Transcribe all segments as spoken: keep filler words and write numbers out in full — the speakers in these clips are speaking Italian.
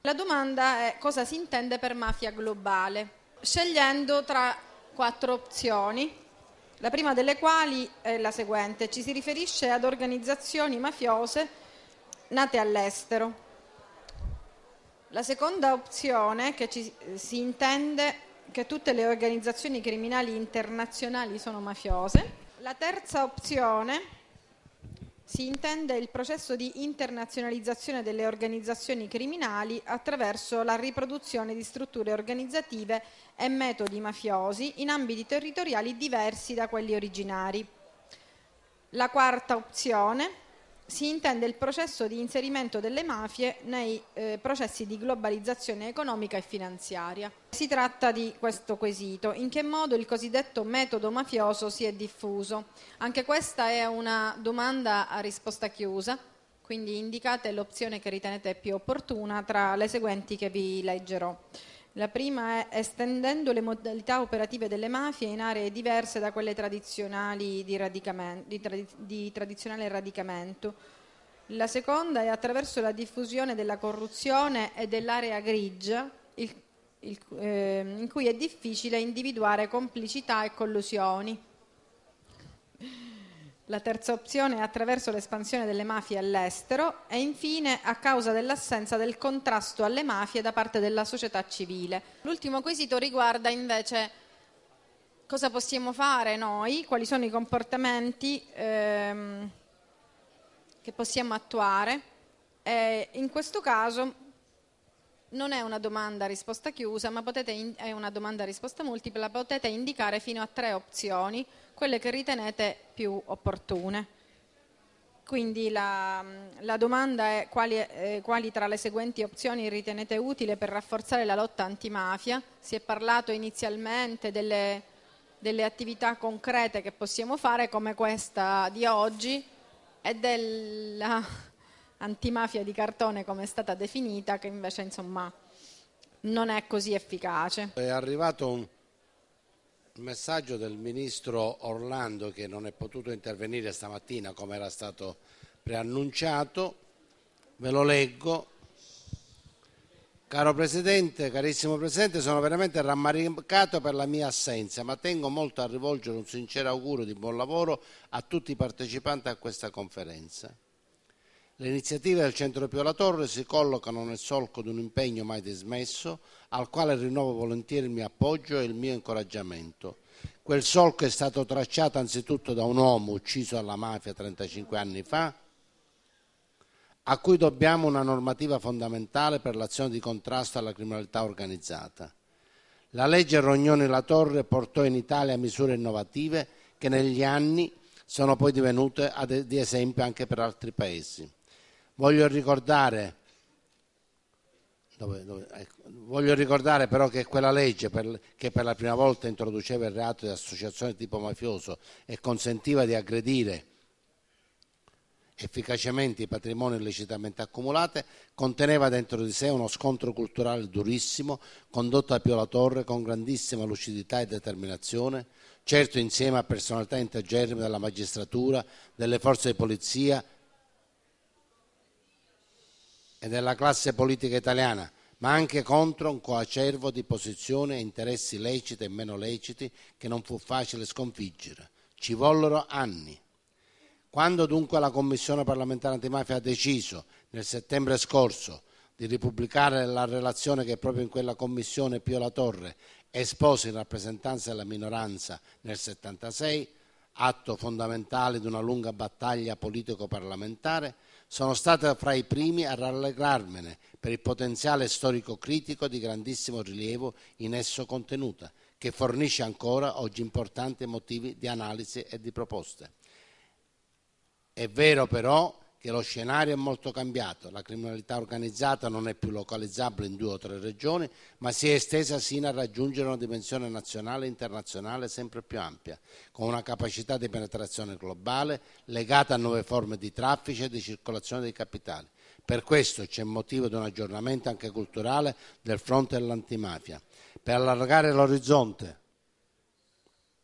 La domanda è: cosa si intende per mafia globale? Scegliendo tra quattro opzioni, la prima delle quali è la seguente: ci si riferisce ad organizzazioni mafiose nate all'estero. La seconda opzione, che ci, si intende che tutte le organizzazioni criminali internazionali sono mafiose. La terza opzione, si intende il processo di internazionalizzazione delle organizzazioni criminali attraverso la riproduzione di strutture organizzative e metodi mafiosi in ambiti territoriali diversi da quelli originari. La quarta opzione, si intende il processo di inserimento delle mafie nei eh, processi di globalizzazione economica e finanziaria. Si tratta di questo quesito: in che modo il cosiddetto metodo mafioso si è diffuso? Anche questa è una domanda a risposta chiusa, quindi indicate l'opzione che ritenete più opportuna tra le seguenti che vi leggerò. La prima è: estendendo le modalità operative delle mafie in aree diverse da quelle tradizionali di, di, trad- di tradizionale radicamento. La seconda è: attraverso la diffusione della corruzione e dell'area grigia, il, il, eh, in cui è difficile individuare complicità e collusioni. La terza opzione è attraverso l'espansione delle mafie all'estero e infine a causa dell'assenza del contrasto alle mafie da parte della società civile. L'ultimo quesito riguarda invece cosa possiamo fare noi, quali sono i comportamenti ehm, che possiamo attuare. E in questo caso non è una domanda a risposta chiusa, ma potete in- è una domanda a risposta multipla, potete indicare fino a tre opzioni, quelle che ritenete più opportune. Quindi la, la domanda è: quali, eh, quali tra le seguenti opzioni ritenete utile per rafforzare la lotta antimafia? Si è parlato inizialmente delle, delle attività concrete che possiamo fare, come questa di oggi, e della antimafia di cartone, come è stata definita, che invece insomma non è così efficace. È arrivato un messaggio del ministro Orlando, che non è potuto intervenire stamattina come era stato preannunciato. Ve lo leggo. Caro Presidente, carissimo Presidente, sono veramente rammaricato per la mia assenza, ma tengo molto a rivolgere un sincero augurio di buon lavoro a tutti i partecipanti a questa conferenza. Le iniziative del Centro Pio La Torre si collocano nel solco di un impegno mai dismesso, al quale rinnovo volentieri il mio appoggio e il mio incoraggiamento. Quel solco è stato tracciato anzitutto da un uomo ucciso dalla mafia trentacinque anni fa, a cui dobbiamo una normativa fondamentale per l'azione di contrasto alla criminalità organizzata. La legge Rognoni-La Torre portò in Italia misure innovative che negli anni sono poi divenute di esempio anche per altri paesi. Voglio ricordare, dove, dove, ecco, voglio ricordare però che quella legge per, che per la prima volta introduceva il reato di associazione tipo mafioso e consentiva di aggredire efficacemente i patrimoni illecitamente accumulati, conteneva dentro di sé uno scontro culturale durissimo, condotto da Pio La Torre con grandissima lucidità e determinazione, certo insieme a personalità integerrime della magistratura, delle forze di polizia e della classe politica italiana, ma anche contro un coacervo di posizioni e interessi leciti e meno leciti che non fu facile sconfiggere. Ci vollero anni. Quando dunque la Commissione parlamentare antimafia ha deciso, nel settembre scorso, di ripubblicare la relazione che proprio in quella Commissione Pio La Torre espose in rappresentanza della minoranza nel settantasei, atto fondamentale di una lunga battaglia politico-parlamentare, sono stato fra i primi a rallegrarmene per il potenziale storico-critico di grandissimo rilievo in esso contenuta, che fornisce ancora oggi importanti motivi di analisi e di proposte. È vero però che lo scenario è molto cambiato, la criminalità organizzata non è più localizzabile in due o tre regioni, ma si è estesa sino a raggiungere una dimensione nazionale e internazionale sempre più ampia, con una capacità di penetrazione globale legata a nuove forme di traffico e di circolazione dei capitali. Per questo c'è motivo di un aggiornamento anche culturale del fronte dell'antimafia. Per allargare l'orizzonte,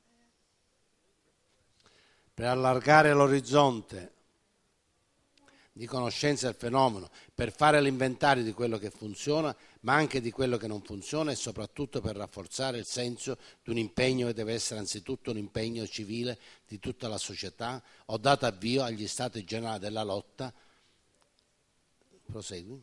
per allargare l'orizzonte di conoscenza del fenomeno, per fare l'inventario di quello che funziona, ma anche di quello che non funziona e soprattutto per rafforzare il senso di un impegno che deve essere anzitutto un impegno civile di tutta la società. Ho dato avvio agli stati generali della lotta. Prosegui.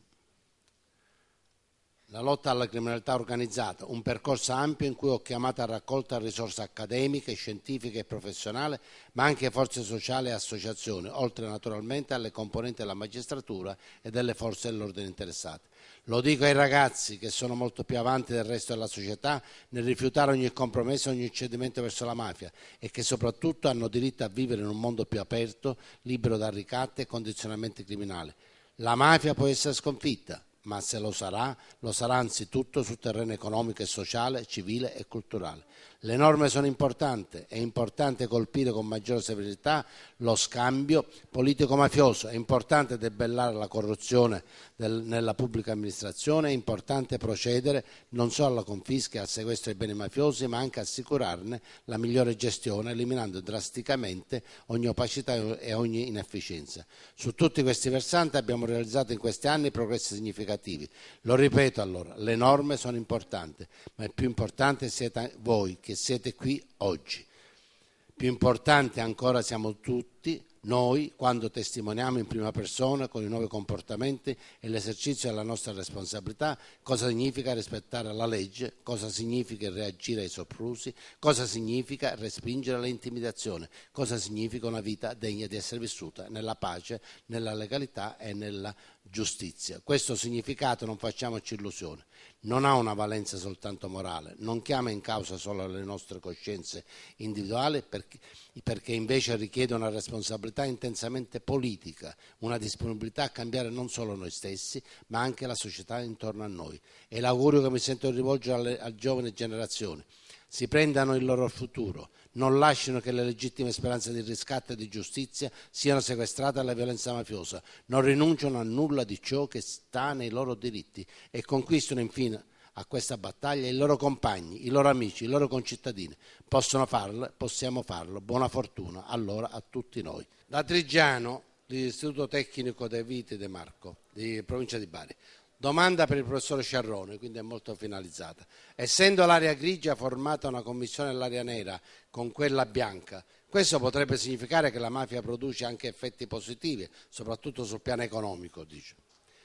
La lotta alla criminalità organizzata, un percorso ampio in cui ho chiamato a raccolta risorse accademiche, scientifiche e professionali, ma anche forze sociali e associazioni, oltre naturalmente alle componenti della magistratura e delle forze dell'ordine interessate. Lo dico ai ragazzi che sono molto più avanti del resto della società nel rifiutare ogni compromesso e ogni cedimento verso la mafia e che soprattutto hanno diritto a vivere in un mondo più aperto, libero da ricatti e condizionamenti criminali. La mafia può essere sconfitta, ma se lo sarà, lo sarà anzitutto sul terreno economico e sociale, civile e culturale. Le norme sono importanti, è importante colpire con maggiore severità lo scambio politico-mafioso, è importante debellare la corruzione del, nella pubblica amministrazione, è importante procedere non solo alla confisca e al sequestro dei beni mafiosi, ma anche assicurarne la migliore gestione, eliminando drasticamente ogni opacità e ogni inefficienza. Su tutti questi versanti abbiamo realizzato in questi anni progressi significativi. Lo ripeto allora, le norme sono importanti, ma il più importante siete voi che siete qui oggi. Più importante ancora siamo tutti noi quando testimoniamo in prima persona con i nuovi comportamenti e l'esercizio della nostra responsabilità cosa significa rispettare la legge, cosa significa reagire ai soprusi, cosa significa respingere le intimidazioni, cosa significa una vita degna di essere vissuta nella pace, nella legalità e nella giustizia. Questo significato, non facciamoci illusioni, non ha una valenza soltanto morale, non chiama in causa solo le nostre coscienze individuali perché, perché invece richiede una responsabilità intensamente politica, una disponibilità a cambiare non solo noi stessi ma anche la società intorno a noi. E l'augurio che mi sento di rivolgere alle, alle giovani generazioni: si prendano il loro futuro, non lasciano che le legittime speranze di riscatto e di giustizia siano sequestrate alla violenza mafiosa, non rinunciano a nulla di ciò che sta nei loro diritti e conquistano infine a questa battaglia i loro compagni, i loro amici, i loro concittadini. Possono farlo, possiamo farlo. Buona fortuna allora a tutti noi. Da Trigiano, l'Istituto Tecnico De Viti De Marco, di provincia di Bari. Domanda per il professor Sciarrone, quindi è molto finalizzata. Essendo l'area grigia formata una commissione dell'area nera con quella bianca, questo potrebbe significare che la mafia produce anche effetti positivi, soprattutto sul piano economico, dice.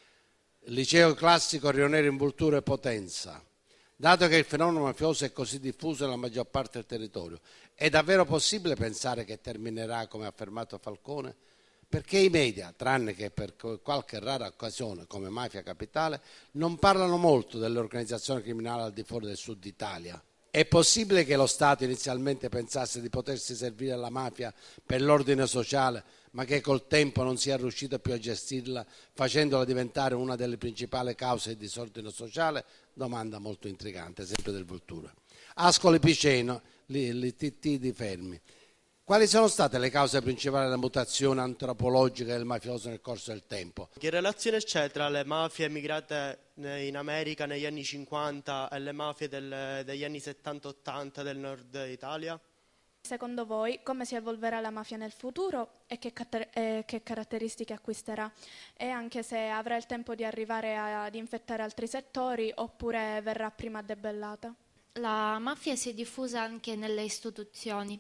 Il liceo classico Rio Nero in Vulture e Potenza. Dato che il fenomeno mafioso è così diffuso nella maggior parte del territorio, è davvero possibile pensare che terminerà come ha affermato Falcone? Perché i media, tranne che per qualche rara occasione come Mafia Capitale, non parlano molto delle organizzazioni criminali al di fuori del sud Italia. È possibile che lo Stato inizialmente pensasse di potersi servire alla mafia per l'ordine sociale, ma che col tempo non sia riuscito più a gestirla, facendola diventare una delle principali cause di disordine sociale? Domanda molto intrigante, sempre del Vultura. Ascoli Piceno, l'I T T di Fermi. Quali sono state le cause principali della mutazione antropologica del mafioso nel corso del tempo? Che relazione c'è tra le mafie emigrate in America negli anni cinquanta e le mafie del, degli anni settanta ottanta del nord Italia? Secondo voi come si evolverà la mafia nel futuro e che, e che caratteristiche acquisterà? E anche se avrà il tempo di arrivare ad infettare altri settori oppure verrà prima debellata? La mafia si è diffusa anche nelle istituzioni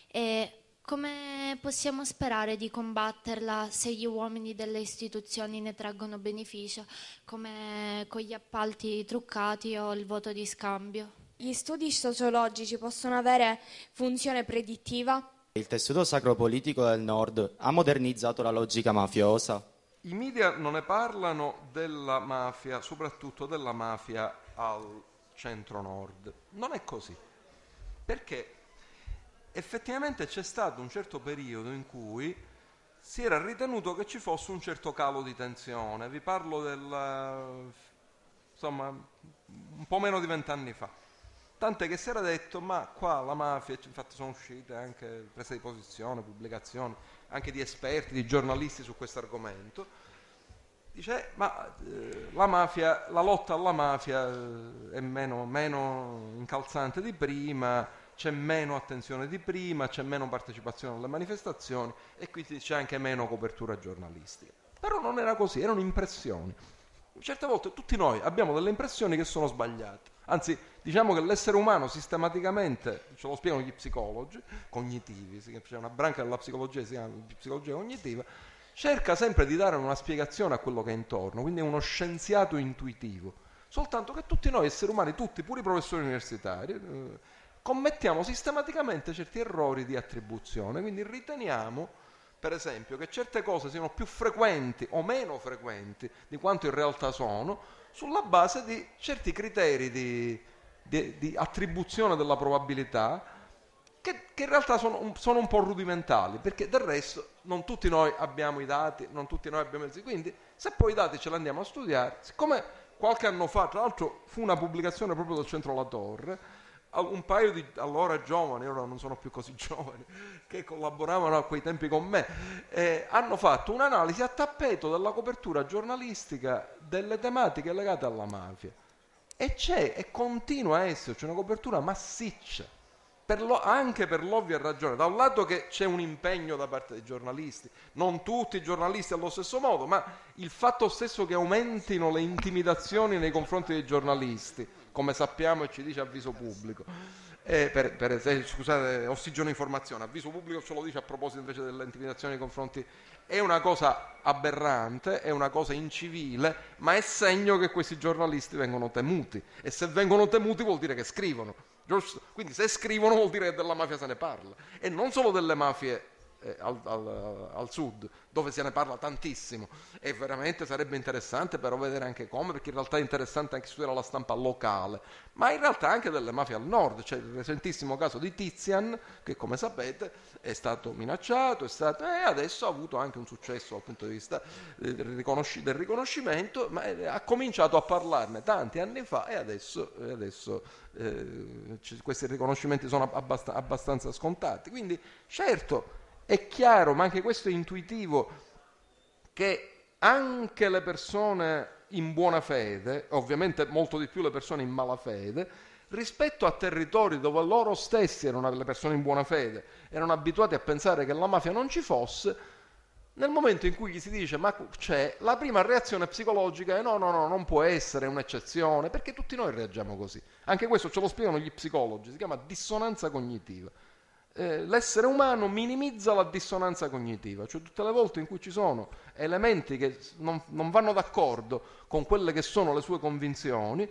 e come possiamo sperare di combatterla se gli uomini delle istituzioni ne traggono beneficio, come con gli appalti truccati o il voto di scambio? Gli studi sociologici possono avere funzione predittiva? Il tessuto sacro-politico del Nord ha modernizzato la logica mafiosa. I media non ne parlano della mafia, soprattutto della mafia al centro-nord. Non è così, perché effettivamente c'è stato un certo periodo in cui si era ritenuto che ci fosse un certo calo di tensione. Vi parlo del, insomma, un po' meno di vent'anni fa. Tant'è che si era detto, ma qua la mafia, infatti sono uscite anche prese di posizione, pubblicazioni, anche di esperti, di giornalisti su questo argomento. Dice, ma eh, la mafia, la lotta alla mafia eh, è meno, meno incalzante di prima, c'è meno attenzione di prima, c'è meno partecipazione alle manifestazioni e quindi c'è anche meno copertura giornalistica. Però non era così, erano impressioni. Certe volte tutti noi abbiamo delle impressioni che sono sbagliate. Anzi, diciamo che l'essere umano sistematicamente, ce lo spiegano gli psicologi cognitivi, c'è una branca della psicologia che si chiama psicologia cognitiva, cerca sempre di dare una spiegazione a quello che è intorno, quindi è uno scienziato intuitivo. Soltanto che tutti noi esseri umani, tutti, pure i professori universitari, eh, commettiamo sistematicamente certi errori di attribuzione, quindi riteniamo, per esempio, che certe cose siano più frequenti o meno frequenti di quanto in realtà sono, sulla base di certi criteri di, di, di attribuzione della probabilità che, che in realtà sono un, sono un po' rudimentali, perché del resto non tutti noi abbiamo i dati, non tutti noi abbiamo i mezzi, quindi se poi i dati ce li andiamo a studiare, siccome qualche anno fa, tra l'altro fu una pubblicazione proprio del Centro La Torre, un paio di allora giovani, ora non sono più così giovani, che collaboravano a quei tempi con me, eh, hanno fatto un'analisi a tappeto della copertura giornalistica delle tematiche legate alla mafia. E c'è, e continua a esserci una copertura massiccia, per lo, anche per l'ovvia ragione, da un lato che c'è un impegno da parte dei giornalisti, non tutti i giornalisti allo stesso modo, ma il fatto stesso che aumentino le intimidazioni nei confronti dei giornalisti, come sappiamo e ci dice Avviso Pubblico, eh, per, per esempio, scusate, Ossigeno Informazione, Avviso Pubblico ce lo dice a proposito invece delle intimidazioni nei confronti, è una cosa aberrante, è una cosa incivile, ma è segno che questi giornalisti vengono temuti, e se vengono temuti vuol dire che scrivono, giusto? Quindi se scrivono vuol dire che della mafia se ne parla, e non solo delle mafie eh, al, al, al sud, dove se ne parla tantissimo, e veramente sarebbe interessante però vedere anche come, perché in realtà è interessante anche studiare la stampa locale, ma in realtà anche delle mafie al nord. C'è il recentissimo caso di Tizian, che come sapete è stato minacciato, è stato, e adesso ha avuto anche un successo dal punto di vista del, riconosci, del riconoscimento, ma ha cominciato a parlarne tanti anni fa, e adesso, e adesso eh, questi riconoscimenti sono abbast- abbastanza scontati. Quindi certo è chiaro, ma anche questo è intuitivo, che anche le persone in buona fede, ovviamente molto di più le persone in malafede, rispetto a territori dove loro stessi erano le persone in buona fede, erano abituati a pensare che la mafia non ci fosse, nel momento in cui gli si dice ma c'è, la prima reazione psicologica è no, no, no, non può essere, è un'eccezione, perché tutti noi reagiamo così. Anche questo ce lo spiegano gli psicologi, si chiama dissonanza cognitiva. Eh, l'essere umano minimizza la dissonanza cognitiva, cioè tutte le volte in cui ci sono elementi che non, non vanno d'accordo con quelle che sono le sue convinzioni,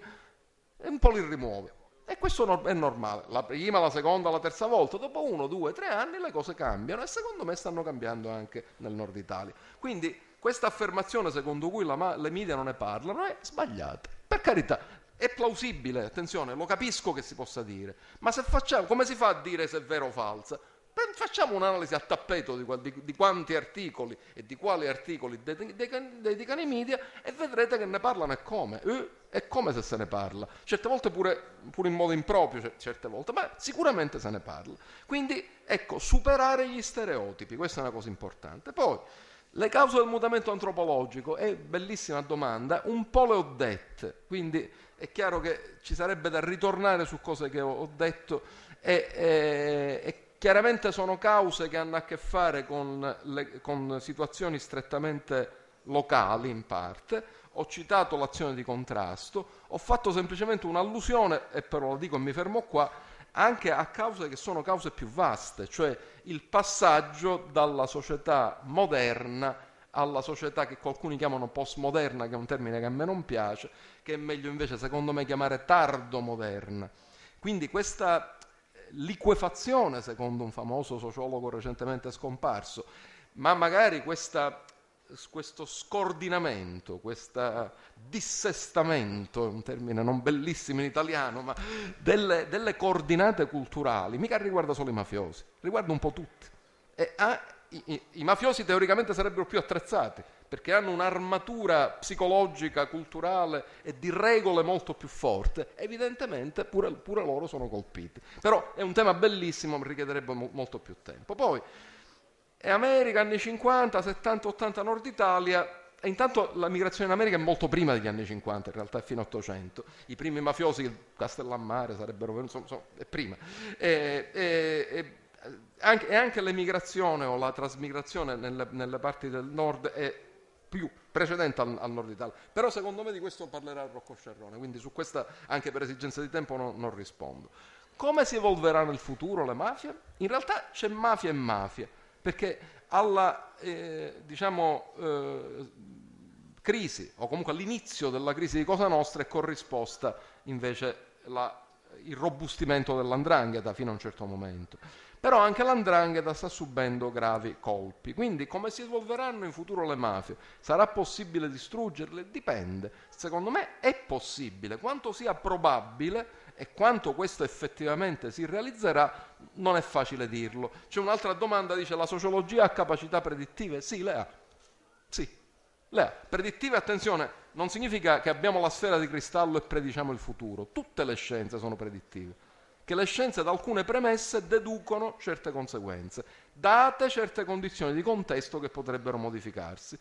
un po' li rimuove. E questo è normale, la prima, la seconda, la terza volta, dopo uno, due, tre anni le cose cambiano, e secondo me stanno cambiando anche nel nord Italia. Quindi questa affermazione secondo cui la, le media non ne parlano è sbagliata, per carità. È plausibile, attenzione, lo capisco che si possa dire, ma se facciamo, come si fa a dire se è vero o falsa? Facciamo un'analisi a tappeto di, di, di quanti articoli e di quali articoli dedicano i media, e vedrete che ne parlano e come, eh, e come se se ne parla. Certe volte pure, pure in modo improprio, certe volte, ma sicuramente se ne parla. Quindi, ecco, superare gli stereotipi, questa è una cosa importante. Poi, le cause del mutamento antropologico, è bellissima domanda, un po' le ho dette, quindi è chiaro che ci sarebbe da ritornare su cose che ho detto, e, e, e chiaramente sono cause che hanno a che fare con, le, con situazioni strettamente locali in parte. Ho citato l'azione di contrasto, ho fatto semplicemente un'allusione, e però lo dico e mi fermo qua, anche a cause che sono cause più vaste, cioè il passaggio dalla società moderna alla società che qualcuno chiamano postmoderna, che è un termine che a me non piace, che è meglio invece secondo me chiamare tardomoderna. Quindi questa liquefazione, secondo un famoso sociologo recentemente scomparso, ma magari questa, questo scordinamento, questo dissestamento, è un termine non bellissimo in italiano, ma delle, delle coordinate culturali, mica riguarda solo i mafiosi, riguarda un po' tutti. E ha, i, i, i mafiosi teoricamente sarebbero più attrezzati, perché hanno un'armatura psicologica, culturale e di regole molto più forte. Evidentemente pure, pure loro sono colpiti. Però è un tema bellissimo, richiederebbe mo- molto più tempo. Poi, è America, anni cinquanta, settanta, ottanta, Nord Italia. E intanto la migrazione in America è molto prima degli anni cinquanta, in realtà è fino all'Ottocento. I primi mafiosi, Castellammare, sarebbero, insomma, insomma è prima. E, e, e, anche, e anche l'emigrazione o la trasmigrazione nelle, nelle parti del nord è più precedente al, al nord Italia. Però secondo me di questo parlerà Rocco Sciarrone, quindi su questa, anche per esigenza di tempo, no, non rispondo. Come si evolverà nel futuro le mafie? In realtà c'è mafia e mafia, perché alla eh, diciamo, eh, crisi, o comunque all'inizio della crisi di Cosa Nostra, è corrisposta invece la, il robustimento dell'andrangheta fino a un certo momento. Però anche l'andrangheta sta subendo gravi colpi. Quindi come si evolveranno in futuro le mafie? Sarà possibile distruggerle? Dipende. Secondo me è possibile. Quanto sia probabile e quanto questo effettivamente si realizzerà non è facile dirlo. C'è un'altra domanda, dice: la sociologia ha capacità predittive? Sì, le ha. Sì, le ha. Predittive, attenzione, non significa che abbiamo la sfera di cristallo e prediciamo il futuro. Tutte le scienze sono predittive. Che le scienze da alcune premesse deducono certe conseguenze, date certe condizioni di contesto che potrebbero modificarsi.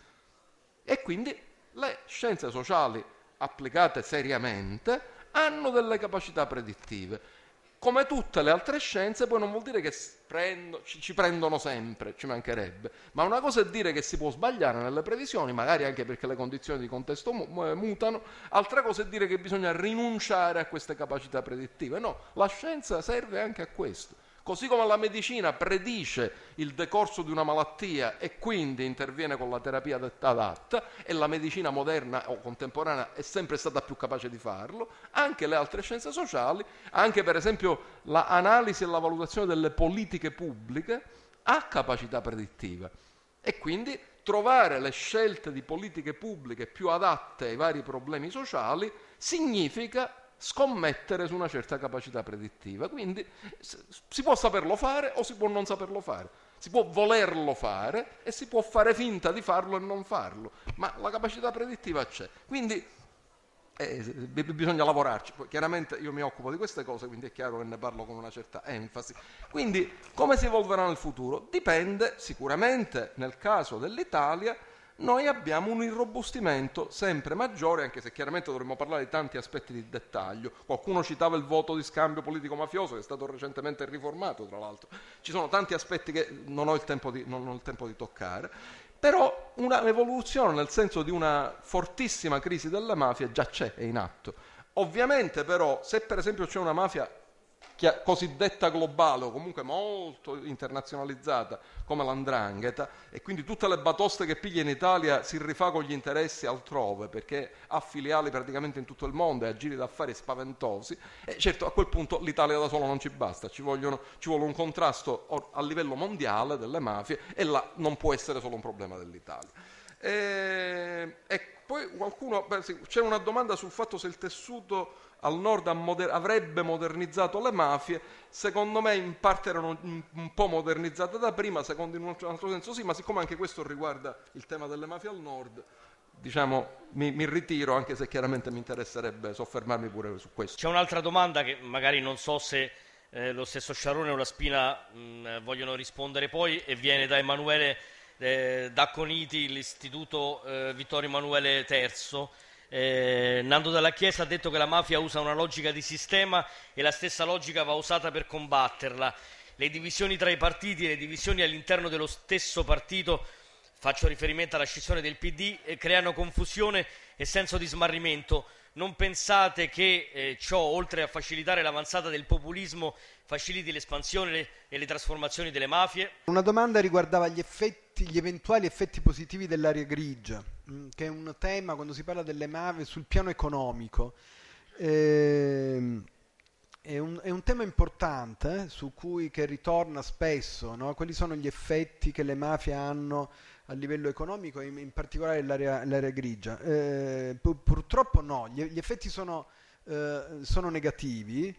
E quindi le scienze sociali applicate seriamente hanno delle capacità predittive. Come tutte le altre scienze, poi non vuol dire che prendo, ci, ci prendono sempre, ci mancherebbe, ma una cosa è dire che si può sbagliare nelle previsioni, magari anche perché le condizioni di contesto mutano, altra cosa è dire che bisogna rinunciare a queste capacità predittive. No, la scienza serve anche a questo. Così come la medicina predice il decorso di una malattia e quindi interviene con la terapia adatta, e la medicina moderna o contemporanea è sempre stata più capace di farlo, anche le altre scienze sociali, anche per esempio l'analisi e la valutazione delle politiche pubbliche, ha capacità predittiva. E quindi trovare le scelte di politiche pubbliche più adatte ai vari problemi sociali significa scommettere su una certa capacità predittiva. Quindi si può saperlo fare o si può non saperlo fare, si può volerlo fare e si può fare finta di farlo e non farlo, ma la capacità predittiva c'è. Quindi eh, bisogna lavorarci. Poi, chiaramente io mi occupo di queste cose, quindi è chiaro che ne parlo con una certa enfasi. Quindi come si evolverà nel futuro? Dipende sicuramente. Nel caso dell'Italia noi abbiamo un irrobustimento sempre maggiore, anche se chiaramente dovremmo parlare di tanti aspetti di dettaglio. Qualcuno citava il voto di scambio politico-mafioso, che è stato recentemente riformato, tra l'altro. Ci sono tanti aspetti che non ho il tempo di, non ho il tempo di toccare, però una evoluzione nel senso di una fortissima crisi delle mafie già c'è, è in atto. Ovviamente però, se per esempio c'è una mafia cosiddetta globale o comunque molto internazionalizzata come l'andrangheta, e quindi tutte le batoste che piglia in Italia si rifà con gli interessi altrove perché ha filiali praticamente in tutto il mondo e ha giri d'affari spaventosi, e certo a quel punto l'Italia da solo non ci basta, ci, vogliono, ci vuole un contrasto a livello mondiale delle mafie, e là non può essere solo un problema dell'Italia. E, e poi qualcuno, beh, sì, c'è una domanda sul fatto se il tessuto al nord moder- avrebbe modernizzato le mafie. Secondo me in parte erano un, un po' modernizzate da prima, secondo in un altro, un altro senso sì, ma siccome anche questo riguarda il tema delle mafie al nord, diciamo mi, mi ritiro, anche se chiaramente mi interesserebbe soffermarmi pure su questo. C'è un'altra domanda che magari non so se eh, lo stesso Sciarrone o la Spina mh, vogliono rispondere poi, e viene da Emanuele eh, Dacconiti, l'Istituto eh, Vittorio Emanuele terzo. Eh, Nando Dalla Chiesa ha detto che la mafia usa una logica di sistema e la stessa logica va usata per combatterla. Le divisioni tra i partiti e le divisioni all'interno dello stesso partito, faccio riferimento alla scissione del P D, eh, creano confusione e senso di smarrimento. Non pensate che eh, ciò, oltre a facilitare l'avanzata del populismo, faciliti l'espansione le, e le trasformazioni delle mafie? Una domanda riguardava gli effetti, gli eventuali effetti positivi dell'area grigia, mh, che è un tema quando si parla delle mafie sul piano economico. Ehm, è, un, è un tema importante eh, su cui che ritorna spesso, no? Quali sono gli effetti che le mafie hanno a livello economico, in, in particolare l'area, l'area grigia. Eh, pu- purtroppo no, gli, gli effetti sono, eh, sono negativi.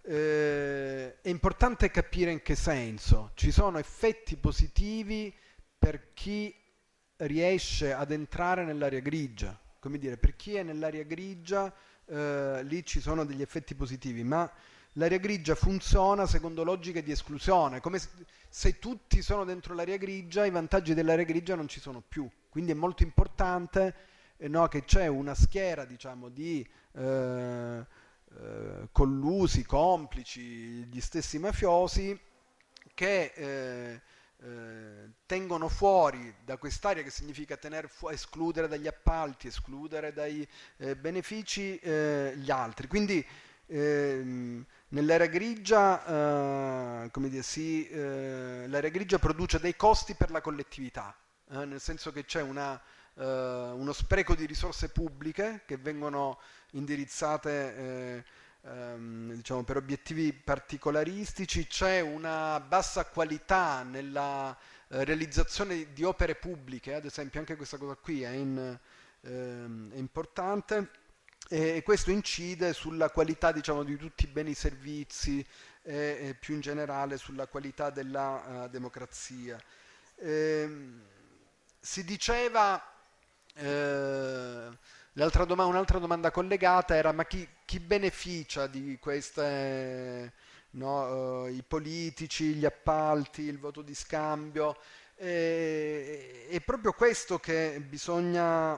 Eh, è importante capire in che senso. Ci sono effetti positivi per chi riesce ad entrare nell'area grigia, come dire, per chi è nell'area grigia eh, lì ci sono degli effetti positivi, ma l'area grigia funziona secondo logiche di esclusione, come se, se tutti sono dentro l'area grigia, i vantaggi dell'area grigia non ci sono più. Quindi è molto importante eh, no, che c'è una schiera, diciamo, di eh, eh, collusi, complici, gli stessi mafiosi, che eh, eh, tengono fuori da quest'area, che significa tener fu- escludere dagli appalti, escludere dai eh, benefici eh, gli altri. Quindi ehm, nell'area grigia, eh, come dire, sì, eh, l'area grigia produce dei costi per la collettività, eh, nel senso che c'è una, eh, uno spreco di risorse pubbliche che vengono indirizzate eh, ehm, diciamo, per obiettivi particolaristici, c'è una bassa qualità nella eh, realizzazione di opere pubbliche, ad esempio anche questa cosa qui è, in, ehm, è importante. E questo incide sulla qualità, diciamo, di tutti i beni e servizi e, e più in generale sulla qualità della uh, democrazia. Ehm, si diceva, eh, l'altra doma- un'altra domanda collegata era: ma chi, chi beneficia di queste, no, uh, i politici, gli appalti, il voto di scambio? E, è proprio questo che bisogna...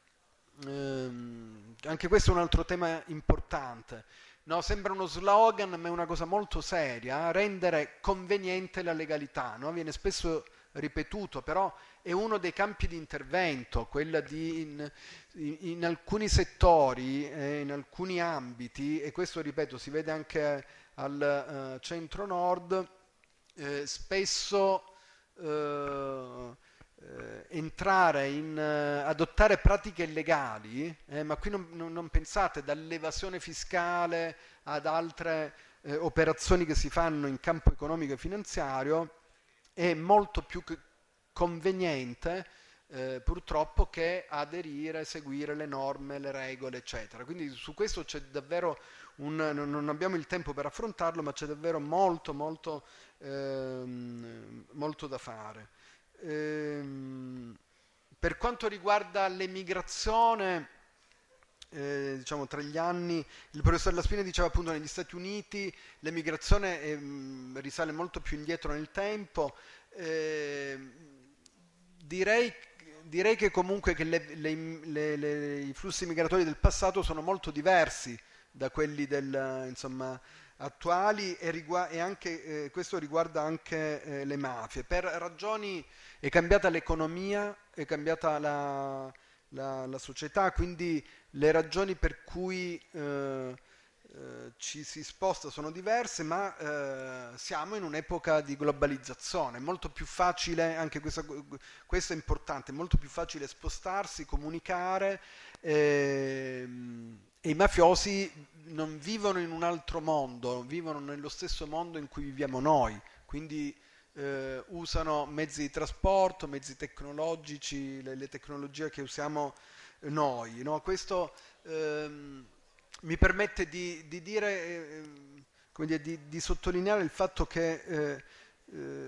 Ehm, anche questo è un altro tema importante, no? Sembra uno slogan, ma è una cosa molto seria: rendere conveniente la legalità, no? Viene spesso ripetuto, però è uno dei campi di intervento, quella di in, in, in alcuni settori, eh, in alcuni ambiti, e questo, ripeto, si vede anche al uh, centro-nord, eh, spesso eh, Eh, entrare in eh, adottare pratiche illegali, eh, ma qui non, non, non pensate dall'evasione fiscale ad altre eh, operazioni che si fanno in campo economico e finanziario, è molto più conveniente eh, purtroppo che aderire, seguire le norme, le regole, eccetera. Quindi su questo c'è davvero un, non abbiamo il tempo per affrontarlo, ma c'è davvero molto molto ehm, molto da fare. Ehm, per quanto riguarda l'emigrazione, eh, diciamo tra gli anni, il professor Laspina diceva appunto negli Stati Uniti l'emigrazione ehm, risale molto più indietro nel tempo. Ehm, direi, direi che comunque che le, le, le, le, i flussi migratori del passato sono molto diversi da quelli del, insomma, attuali, e, rigu- e anche, eh, questo riguarda anche eh, le mafie. Per ragioni, è cambiata l'economia, è cambiata la, la, la società, quindi le ragioni per cui eh, eh, ci si sposta sono diverse, ma eh, siamo in un'epoca di globalizzazione. È molto più facile, anche questa, questo è importante, è molto più facile spostarsi, comunicare, ehm, e i mafiosi non vivono in un altro mondo, vivono nello stesso mondo in cui viviamo noi, quindi eh, usano mezzi di trasporto, mezzi tecnologici, le, le tecnologie che usiamo noi, no? Questo ehm, mi permette di, di dire, eh, come dire, di, di sottolineare il fatto che eh, eh,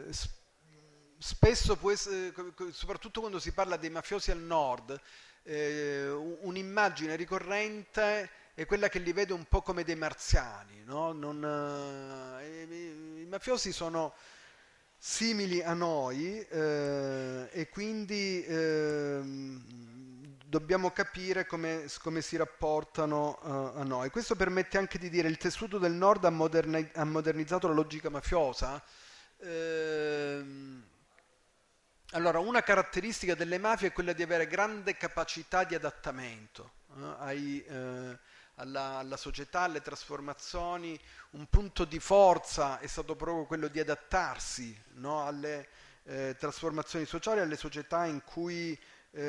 spesso può essere, soprattutto quando si parla dei mafiosi al nord, eh, un'immagine ricorrente è quella che li vede un po' come dei marziani, no? Non, eh, i, i mafiosi sono simili a noi, eh, e quindi eh, dobbiamo capire come, come si rapportano uh, a noi. Questo permette anche di dire: il tessuto del nord ha, moderni- ha modernizzato la logica mafiosa. Eh, allora, una caratteristica delle mafie è quella di avere grande capacità di adattamento eh, ai, eh, alla, alla società, alle trasformazioni. Un punto di forza è stato proprio quello di adattarsi, no, alle eh, trasformazioni sociali, alle società in cui,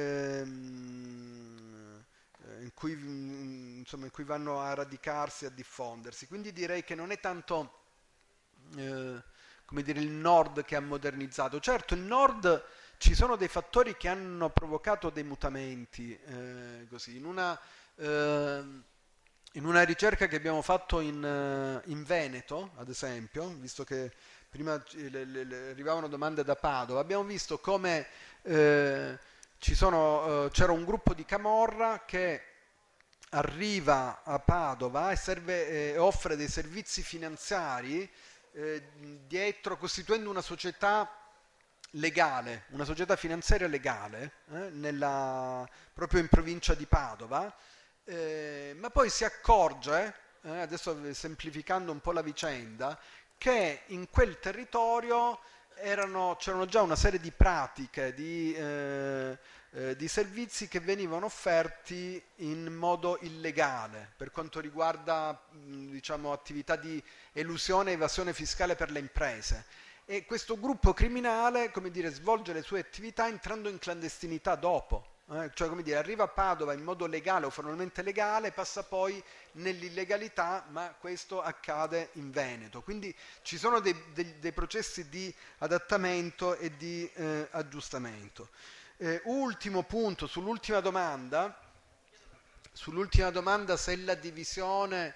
ehm, in, cui, insomma, in cui vanno a radicarsi, a diffondersi. Quindi direi che non è tanto eh, come dire, il nord che ha modernizzato. Certo, il nord, ci sono dei fattori che hanno provocato dei mutamenti, eh, così. In una, eh, in una ricerca che abbiamo fatto in, in Veneto, ad esempio, visto che prima le, le, le arrivavano domande da Padova, abbiamo visto come eh, ci sono, eh, c'era un gruppo di camorra che arriva a Padova e serve, eh, offre dei servizi finanziari eh, dietro, costituendo una società legale, una società finanziaria legale, eh, nella, proprio in provincia di Padova, eh, ma poi si accorge, eh, adesso semplificando un po' la vicenda, che in quel territorio erano, c'erano già una serie di pratiche, di, eh, eh, di servizi che venivano offerti in modo illegale per quanto riguarda mh, diciamo, attività di elusione e evasione fiscale per le imprese. E questo gruppo criminale, come dire, svolge le sue attività entrando in clandestinità dopo. Eh, cioè, come dire, arriva a Padova in modo legale o formalmente legale, passa poi nell'illegalità, ma questo accade in Veneto. Quindi ci sono dei, dei, dei processi di adattamento e di eh, aggiustamento. Eh, ultimo punto, sull'ultima domanda, sull'ultima domanda se la divisione,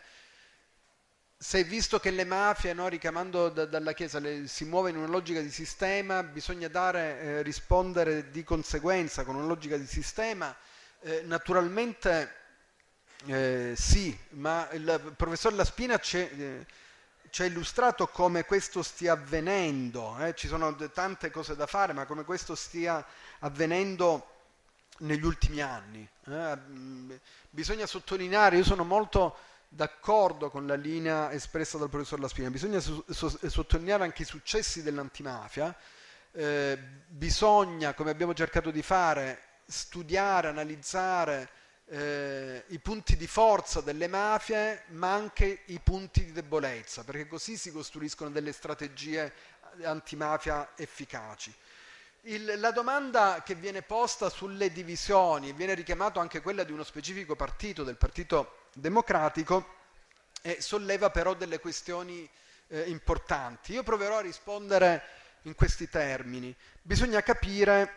se visto che le mafie, no, ricamando da, dalla Chiesa, le, si muove in una logica di sistema, bisogna dare, eh, rispondere di conseguenza con una logica di sistema, eh, naturalmente eh, sì, ma il professor La Spina c'è, eh, ci ha illustrato come questo stia avvenendo, eh, ci sono tante cose da fare, ma come questo stia avvenendo negli ultimi anni. Eh. Bisogna sottolineare, io sono molto d'accordo con la linea espressa dal professor La Spina, bisogna so- so- sottolineare anche i successi dell'antimafia, eh, bisogna, come abbiamo cercato di fare, studiare, analizzare eh, i punti di forza delle mafie, ma anche i punti di debolezza, perché così si costruiscono delle strategie antimafia efficaci. Il, la domanda che viene posta sulle divisioni, viene richiamato anche quella di uno specifico partito, del Partito Democratico, e solleva però delle questioni eh, importanti. Io proverò a rispondere in questi termini. Bisogna capire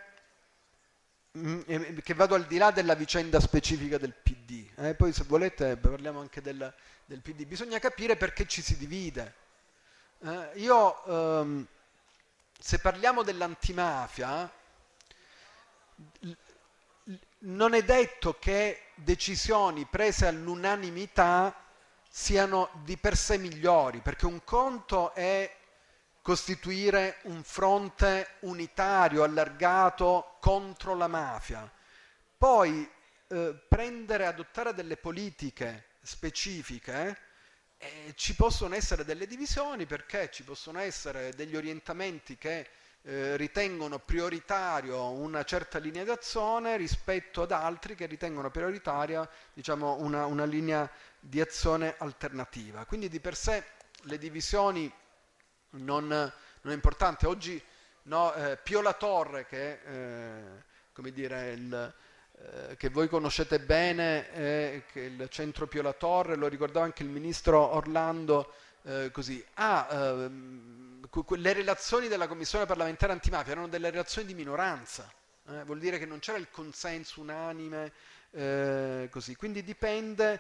mh, che vado al di là della vicenda specifica del P D, eh, poi se volete parliamo anche del, del P D. Bisogna capire perché ci si divide. Eh, io ehm, se parliamo dell'antimafia, non è detto che decisioni prese all'unanimità siano di per sé migliori, perché un conto è costituire un fronte unitario, allargato contro la mafia. Poi eh, prendere, adottare delle politiche specifiche, eh, ci possono essere delle divisioni, perché ci possono essere degli orientamenti che Eh, ritengono prioritario una certa linea d'azione rispetto ad altri che ritengono prioritaria, diciamo, una, una linea di azione alternativa. Quindi di per sé le divisioni non, non è importante. Oggi no, eh, Pio La Torre, che, eh, come dire, il, eh, che voi conoscete bene, eh, che il centro Pio La Torre, lo ricordava anche il ministro Orlando, eh, così, ha... Eh, le relazioni della Commissione parlamentare antimafia erano delle relazioni di minoranza, eh? Vuol dire che non c'era il consenso unanime, eh, così. Quindi dipende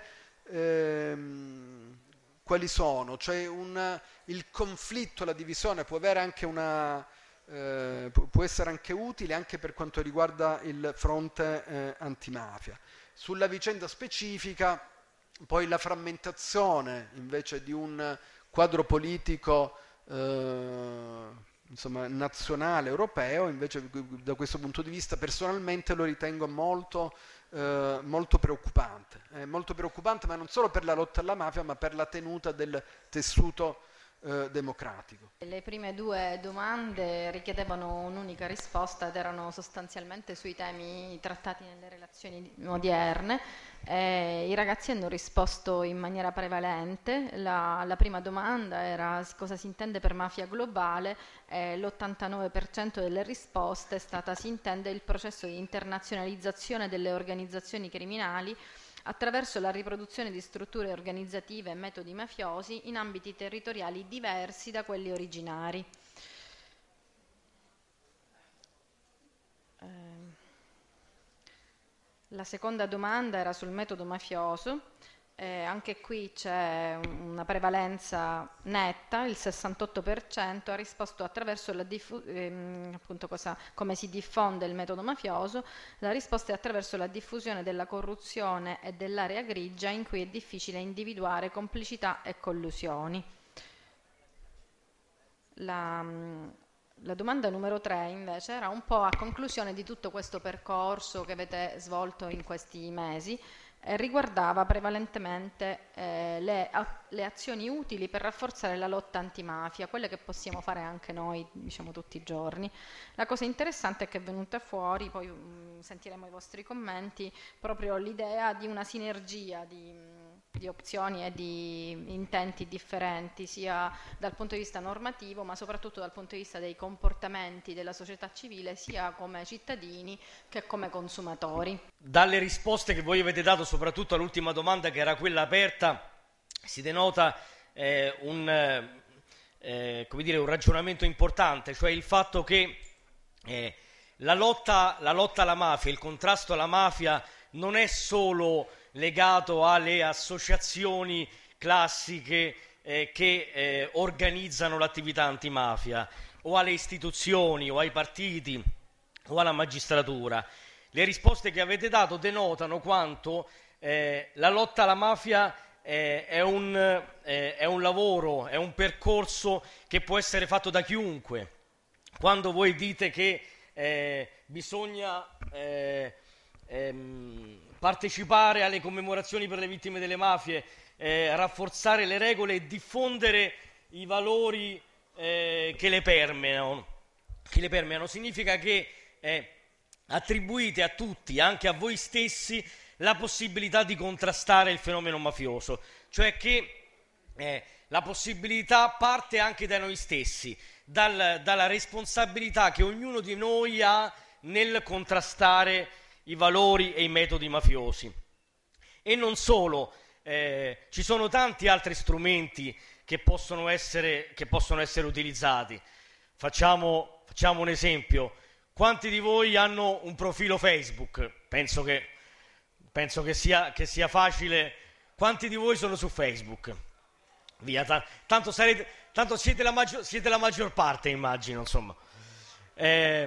ehm, quali sono, cioè un, il conflitto, la divisione può avere anche una, eh, può essere anche utile anche per quanto riguarda il fronte eh, antimafia. Sulla vicenda specifica, poi la frammentazione invece di un quadro politico Uh, insomma, nazionale, europeo, invece da questo punto di vista personalmente lo ritengo molto, uh, molto preoccupante. È molto preoccupante, ma non solo per la lotta alla mafia, ma per la tenuta del tessuto uh, democratico. Le prime due domande richiedevano un'unica risposta ed erano sostanzialmente sui temi trattati nelle relazioni odierne. Eh, I ragazzi hanno risposto in maniera prevalente. La, la prima domanda era cosa si intende per mafia globale, eh, l'ottantanove per cento delle risposte è stata si intende il processo di internazionalizzazione delle organizzazioni criminali attraverso la riproduzione di strutture organizzative e metodi mafiosi in ambiti territoriali diversi da quelli originari. Eh, La seconda domanda era sul metodo mafioso, eh, anche qui c'è una prevalenza netta, il sessantotto per cento ha risposto attraverso la diffu- ehm, appunto cosa, come si diffonde il metodo mafioso, la risposta è attraverso la diffusione della corruzione e dell'area grigia in cui è difficile individuare complicità e collusioni. La, La domanda numero tre invece era un po' a conclusione di tutto questo percorso che avete svolto in questi mesi. eh, riguardava prevalentemente eh, le, a, le azioni utili per rafforzare la lotta antimafia, quelle che possiamo fare anche noi, diciamo, tutti i giorni. La cosa interessante è che è venuta fuori, poi mh, sentiremo i vostri commenti, proprio l'idea di una sinergia di, mh, di opzioni e di intenti differenti, sia dal punto di vista normativo, ma soprattutto dal punto di vista dei comportamenti della società civile, sia come cittadini che come consumatori. Dalle risposte che voi avete dato, soprattutto all'ultima domanda che era quella aperta, si denota eh, un, eh, come dire, un ragionamento importante, cioè il fatto che eh, la, lotta, la lotta alla mafia, il contrasto alla mafia non è solo legato alle associazioni classiche eh, che eh, organizzano l'attività antimafia, o alle istituzioni, o ai partiti, o alla magistratura. Le risposte che avete dato denotano quanto eh, la lotta alla mafia eh, è, un, eh, è un lavoro, è un percorso che può essere fatto da chiunque. Quando voi dite che eh, bisogna eh, ehm, partecipare alle commemorazioni per le vittime delle mafie, eh, rafforzare le regole e diffondere i valori eh, che le permeano, che le permeano, significa che eh, attribuite a tutti, anche a voi stessi, la possibilità di contrastare il fenomeno mafioso, cioè che eh, la possibilità parte anche da noi stessi, dal, dalla responsabilità che ognuno di noi ha nel contrastare i valori e i metodi mafiosi. E non solo, eh, ci sono tanti altri strumenti che possono essere, che possono essere utilizzati. Facciamo, facciamo un esempio. Quanti di voi hanno un profilo Facebook? Penso che, penso che, sia, che sia facile. Quanti di voi sono su Facebook? Via, t- tanto, sarete, tanto siete, la maggior, siete la maggior parte, immagino, insomma. Eh,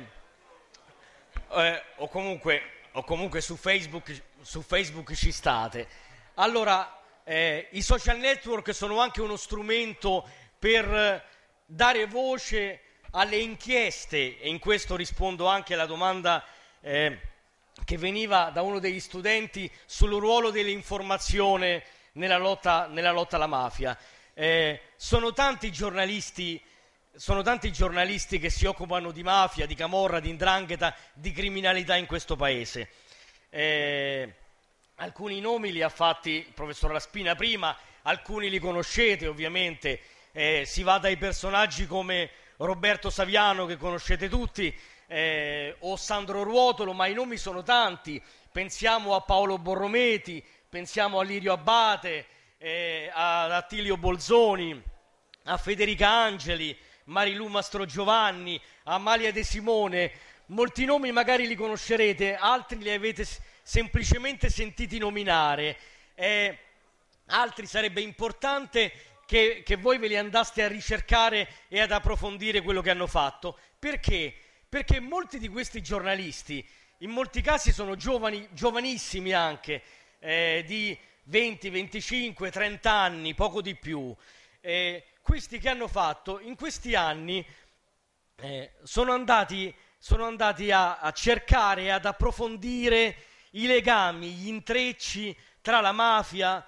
eh, o comunque, o comunque su, Facebook, su Facebook ci state. Allora, eh, i social network sono anche uno strumento per dare voce alle inchieste, e in questo rispondo anche alla domanda eh, che veniva da uno degli studenti sul ruolo dell'informazione nella lotta, nella lotta alla mafia. Eh, sono tanti giornalisti, sono tanti giornalisti che si occupano di mafia, di camorra, di 'ndrangheta, di criminalità in questo paese. Eh, alcuni nomi li ha fatti il professor Laspina prima, alcuni li conoscete ovviamente, eh, si va dai personaggi come Roberto Saviano, che conoscete tutti, eh, o Sandro Ruotolo, ma i nomi sono tanti. Pensiamo a Paolo Borrometi, pensiamo a Lirio Abbate, eh, ad Attilio Bolzoni, a Federica Angeli, Marilu Mastrogiovanni, Amalia De Simone. Molti nomi magari li conoscerete, altri li avete s- semplicemente sentiti nominare. Eh, altri sarebbe importante Che, che voi ve li andaste a ricercare e ad approfondire quello che hanno fatto. Perché? Perché molti di questi giornalisti, in molti casi sono giovani, giovanissimi anche, eh, di venti, venticinque, trenta anni, poco di più. Eh, questi che hanno fatto, in questi anni, eh, sono andati, sono andati a, a cercare e ad approfondire i legami, gli intrecci tra la mafia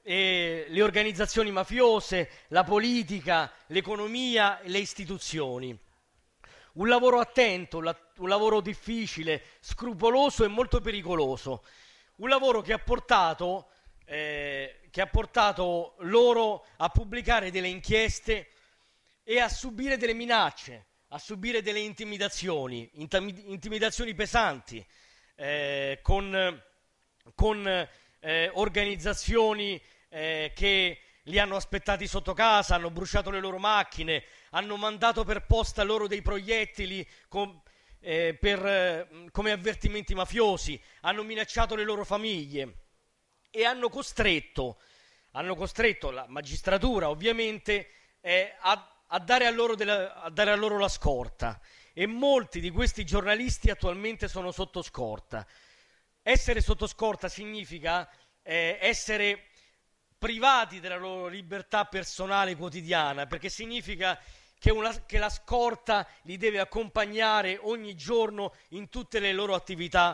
e le organizzazioni mafiose, la politica, l'economia e le istituzioni. Un lavoro attento, un lavoro difficile, scrupoloso e molto pericoloso. Un lavoro che ha portato, eh, che ha portato loro a pubblicare delle inchieste e a subire delle minacce, a subire delle intimidazioni, intimidazioni pesanti, eh, con, con eh, organizzazioni Eh, che li hanno aspettati sotto casa, hanno bruciato le loro macchine, hanno mandato per posta loro dei proiettili com, eh, per, eh, come avvertimenti mafiosi, hanno minacciato le loro famiglie e hanno costretto, hanno costretto la magistratura ovviamente eh, a, a, dare a, loro della, a dare a loro la scorta, e molti di questi giornalisti attualmente sono sotto scorta. Essere sotto scorta significa eh, essere privati della loro libertà personale quotidiana, perché significa che, una, che la scorta li deve accompagnare ogni giorno in tutte le loro attività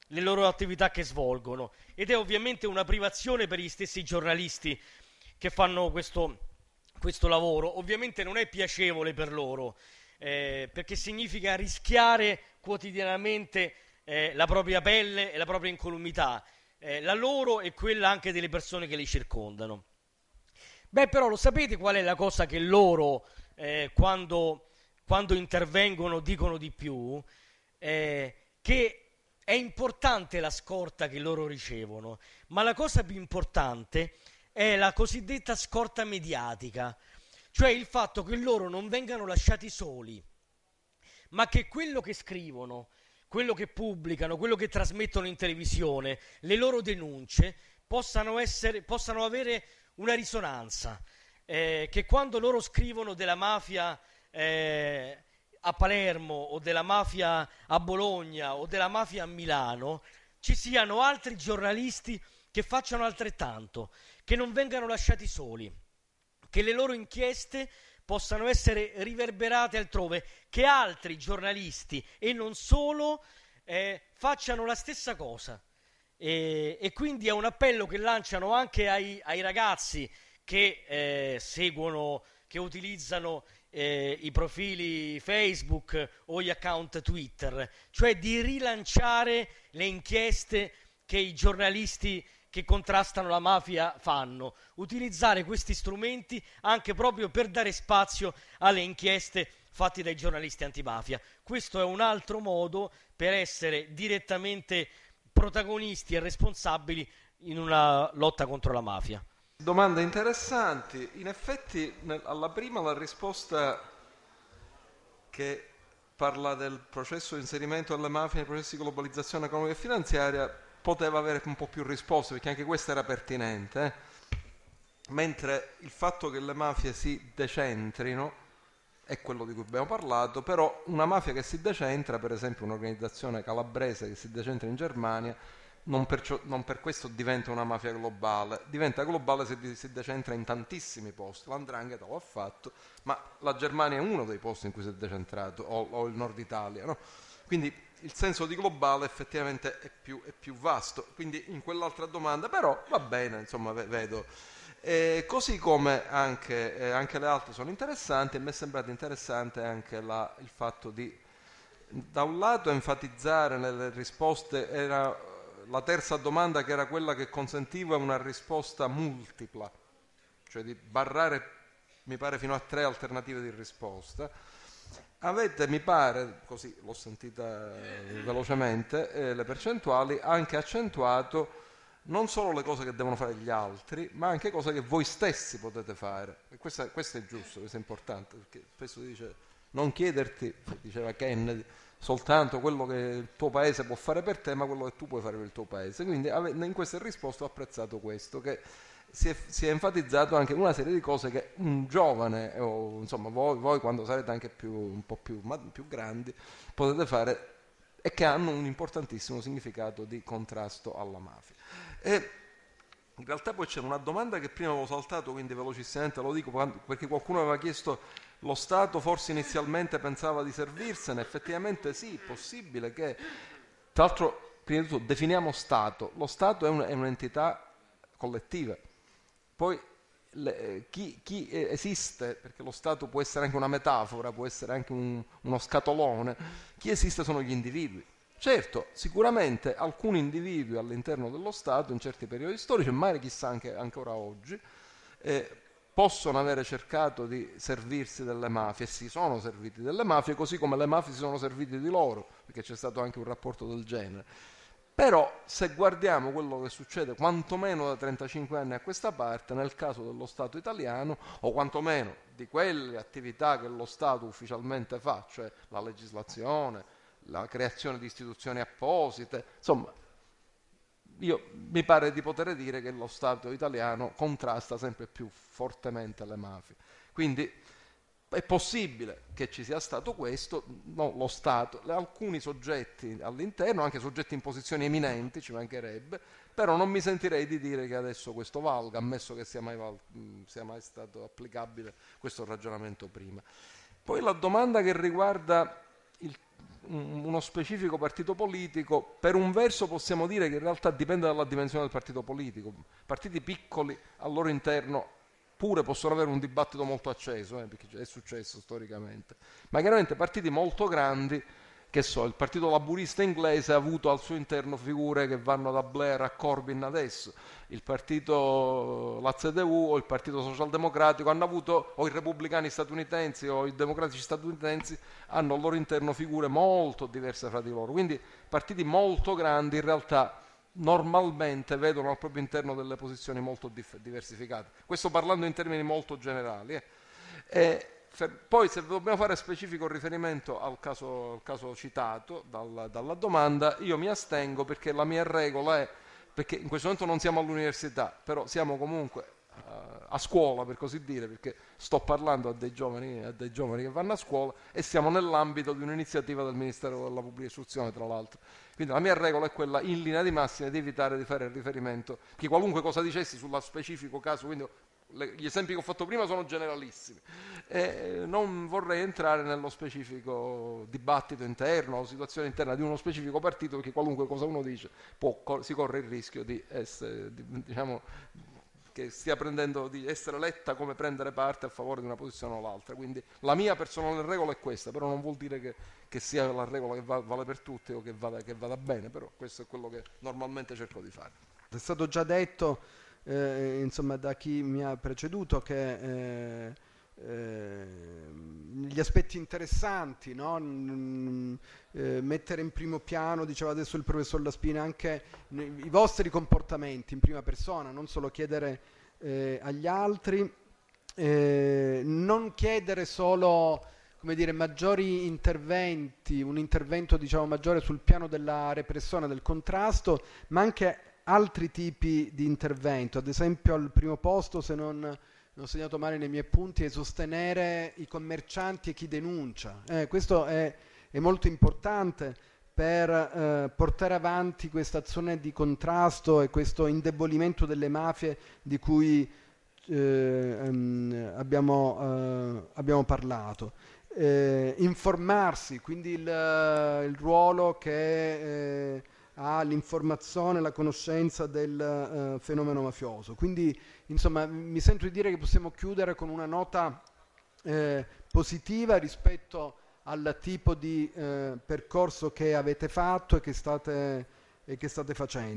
le loro attività che svolgono, ed è ovviamente una privazione per gli stessi giornalisti che fanno questo, questo lavoro. Ovviamente non è piacevole per loro, eh, perché significa rischiare quotidianamente eh, la propria pelle e la propria incolumità, eh, la loro e quella anche delle persone che li circondano. Beh, però lo sapete qual è la cosa che loro, eh, quando, quando intervengono, dicono di più? Eh, che è importante la scorta che loro ricevono, ma la cosa più importante è la cosiddetta scorta mediatica, cioè il fatto che loro non vengano lasciati soli, ma che quello che scrivono, quello che pubblicano, quello che trasmettono in televisione, le loro denunce, possano, essere, possano avere una risonanza, eh, che quando loro scrivono della mafia eh, a Palermo o della mafia a Bologna o della mafia a Milano, ci siano altri giornalisti che facciano altrettanto, che non vengano lasciati soli, che le loro inchieste possano essere riverberate altrove, che altri giornalisti e non solo eh, facciano la stessa cosa. E, e quindi è un appello che lanciano anche ai, ai ragazzi che eh, seguono, che utilizzano eh, i profili Facebook o gli account Twitter, cioè di rilanciare le inchieste che i giornalisti che contrastano la mafia fanno, utilizzare questi strumenti anche proprio per dare spazio alle inchieste fatte dai giornalisti antimafia. Questo è un altro modo per essere direttamente protagonisti e responsabili in una lotta contro la mafia. Domande interessanti. In effetti nel, alla prima la risposta che parla del processo di inserimento delle mafie nei processi di globalizzazione economica e finanziaria poteva avere un po' più risposte, perché anche questa era pertinente, eh? Mentre il fatto che le mafie si decentrino è quello di cui abbiamo parlato, però una mafia che si decentra, per esempio un'organizzazione calabrese che si decentra in Germania, non per, ciò, non per questo diventa una mafia globale, diventa globale se si decentra in tantissimi posti. l'Andrangheta lo ha fatto, ma la Germania è uno dei posti in cui si è decentrato, o, o il nord Italia, no? Quindi il senso di globale effettivamente è più, è più vasto, quindi in quell'altra domanda, però va bene, insomma, vedo. Eh, così come anche, eh, anche le altre sono interessanti, e mi è sembrato interessante anche la, il fatto di, da un lato, enfatizzare nelle risposte, era la terza domanda che era quella che consentiva una risposta multipla, cioè di barrare, mi pare, fino a tre alternative di risposta. Avete, mi pare, così l'ho sentita velocemente, eh, le percentuali, anche accentuato non solo le cose che devono fare gli altri, ma anche cose che voi stessi potete fare. E questo, questo è giusto, questo è importante, perché spesso si dice non chiederti, diceva Kennedy, soltanto quello che il tuo paese può fare per te, ma quello che tu puoi fare per il tuo paese. Quindi in questa risposta ho apprezzato questo, che si è, si è enfatizzato anche una serie di cose che un giovane, o insomma voi, voi quando sarete anche più, un po' più, più grandi, potete fare, e che hanno un importantissimo significato di contrasto alla mafia. E in realtà poi c'era una domanda che prima avevo saltato, quindi velocissimamente lo dico, perché qualcuno aveva chiesto: lo Stato forse inizialmente pensava di servirsene? Effettivamente sì, è possibile che, tra l'altro, prima di tutto definiamo Stato, lo Stato è, un, è un'entità collettiva, poi le, chi, chi esiste, perché lo Stato può essere anche una metafora, può essere anche un, uno scatolone, chi esiste sono gli individui. Certo, sicuramente alcuni individui all'interno dello Stato in certi periodi storici, magari chissà anche ancora oggi, eh, possono avere cercato di servirsi delle mafie, e si sono serviti delle mafie, così come le mafie si sono serviti di loro, perché c'è stato anche un rapporto del genere. Però se guardiamo quello che succede quantomeno da trentacinque anni a questa parte, nel caso dello Stato italiano, o quantomeno di quelle attività che lo Stato ufficialmente fa, cioè la legislazione, la creazione di istituzioni apposite, insomma, io mi pare di poter dire che lo Stato italiano contrasta sempre più fortemente le mafie. Quindi è possibile che ci sia stato questo, no, lo Stato, alcuni soggetti all'interno, anche soggetti in posizioni eminenti, ci mancherebbe, però non mi sentirei di dire che adesso questo valga, ammesso che sia mai, val- sia mai stato applicabile questo ragionamento prima. Poi la domanda che riguarda il uno specifico partito politico, per un verso possiamo dire che in realtà dipende dalla dimensione del partito politico. Partiti piccoli al loro interno pure possono avere un dibattito molto acceso, eh, perché è successo storicamente, ma chiaramente partiti molto grandi, che so, il partito laburista inglese ha avuto al suo interno figure che vanno da Blair a Corbyn adesso, il partito, la C D U o il partito socialdemocratico hanno avuto, o i repubblicani statunitensi o i democratici statunitensi hanno al loro interno figure molto diverse fra di loro, quindi partiti molto grandi in realtà normalmente vedono al proprio interno delle posizioni molto dif- diversificate. Questo parlando in termini molto generali. Eh. E poi se dobbiamo fare specifico riferimento al caso, al caso citato dal, dalla domanda, io mi astengo perché la mia regola è, perché in questo momento non siamo all'università, però siamo comunque uh, a scuola per così dire, perché sto parlando a dei giovani, a dei giovani che vanno a scuola e siamo nell'ambito di un'iniziativa del Ministero della Pubblica Istruzione tra l'altro. Quindi la mia regola è quella in linea di massima di evitare di fare riferimento, che qualunque cosa dicessi sullo specifico caso, quindi le, gli esempi che ho fatto prima sono generalissimi, e non vorrei entrare nello specifico dibattito interno o situazione interna di uno specifico partito, perché qualunque cosa uno dice può, si corre il rischio di essere, di, diciamo, che stia prendendo, di essere letta come prendere parte a favore di una posizione o l'altra. Quindi la mia personale regola è questa, però non vuol dire che, che sia la regola che va, vale per tutti o che vada, che vada bene, però questo è quello che normalmente cerco di fare. È stato già detto eh, insomma, da chi mi ha preceduto che eh, eh, gli aspetti interessanti, no? N- eh, mettere in primo piano, diceva adesso il professor Laspina, anche i vostri comportamenti in prima persona, non solo chiedere eh, agli altri, eh, non chiedere solo, come dire, maggiori interventi, un intervento diciamo maggiore sul piano della repressione, del contrasto, ma anche altri tipi di intervento. Ad esempio al primo posto, se non, non ho segnato male nei miei punti, è sostenere i commercianti e chi denuncia. Eh, questo è, è molto importante per eh, portare avanti questa azione di contrasto e questo indebolimento delle mafie di cui eh, um, abbiamo, uh, abbiamo parlato. Eh, informarsi, quindi il, il ruolo che eh, ha l'informazione, la conoscenza del uh, fenomeno mafioso. Quindi insomma mi sento di dire che possiamo chiudere con una nota eh, positiva rispetto al tipo di eh, percorso che avete fatto e che state, e che state facendo.